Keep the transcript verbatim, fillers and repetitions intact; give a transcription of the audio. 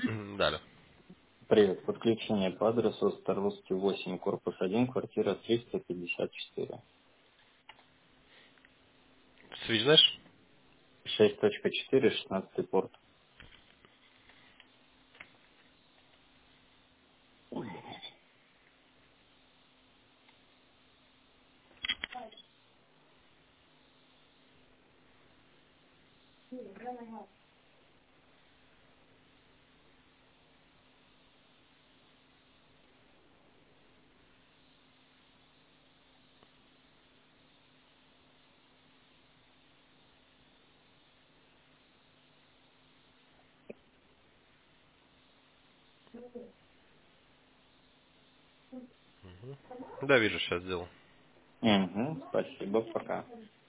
Мгм, Далее. Привет. Подключение по адресу Старовский восемь, корпус один, квартира триста пятьдесят четыре. Свич знаешь? шесть точка четыре, шестнадцатый порт. Да, вижу, сейчас сделал. Угу, спасибо, пока.